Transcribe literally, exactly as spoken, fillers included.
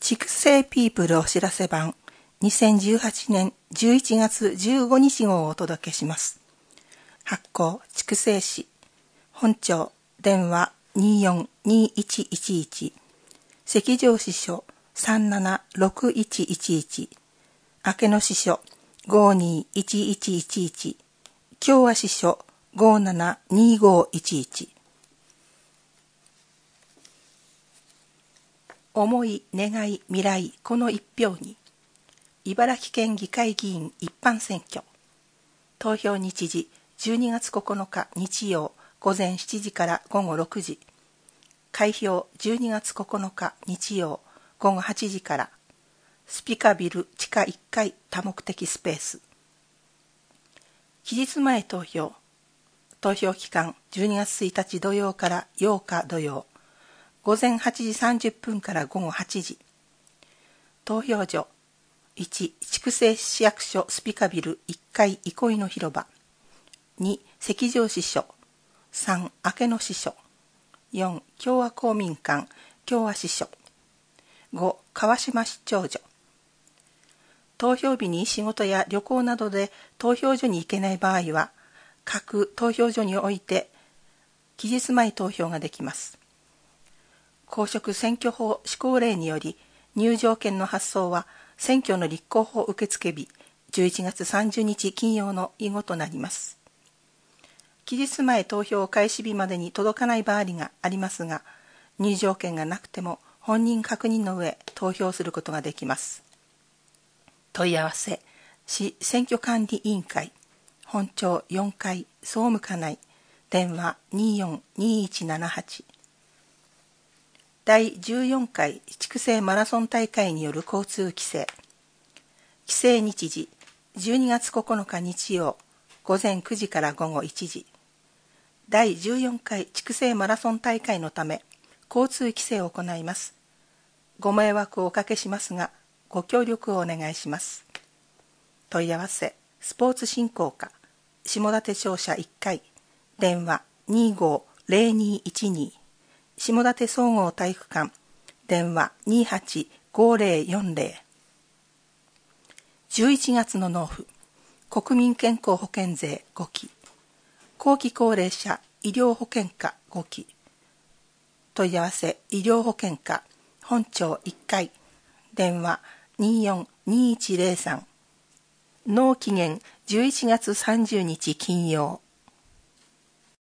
畜生ピープルお知らせ版にせんじゅうはちねんじゅういちがつじゅうごにち号をお届けします。発行畜生誌、本庁電話 にーよんにーいちいちいち、赤上支所さんななろくいちいちいち、明野支所ごーにーいちいちいちいち、共和支所ごーななにーごーいちいち。思い、願い、未来、この一票に。茨城県議会議員一般選挙。投票日時じゅうにがつここのか日曜午前しちじから午後ろくじ。開票じゅうにがつここのか日曜午後はちじから。スピカビル地下いっかい多目的スペース。期日前投票。投票期間じゅうにがつついたち土曜からようか土曜。午前はちじさんじゅっぷんから午後はちじ。投票所いち筑西市役所スピカビルいっかい憩いの広場、に赤上支所、さん明野支所、よん共和公民館共和支所、ご川島市長所。投票日に仕事や旅行などで投票所に行けない場合は、各投票所において期日前投票ができます。公職選挙法施行令により、入場券の発送は選挙の立候補受付日じゅういちがつさんじゅうにち金曜の以後となります。期日前投票開始日までに届かない場合がありますが、入場券がなくても本人確認の上投票することができます。問い合わせ市選挙管理委員会本庁よんかい総務課内電話 にーよんにーいちななはち。だいじゅうよんかい筑西マラソン大会による交通規制。規制日時じゅうにがつここのか日曜午前くじから午後いちじ。だいじゅうよんかい筑西マラソン大会のため交通規制を行います。ご迷惑をおかけしますがご協力をお願いします。問い合わせスポーツ振興課下館庁舎いっかい電話 にーごーぜろにーいちに。下館総合体育館電話 にーはちごーぜろよんぜろ。じゅういちがつの納付国民健康保険税ごき、後期高齢者医療保険課ごき。問い合わせ医療保険課本庁いっかい電話 にーよんにーいちぜろさん。納期限じゅういちがつさんじゅうにち金曜。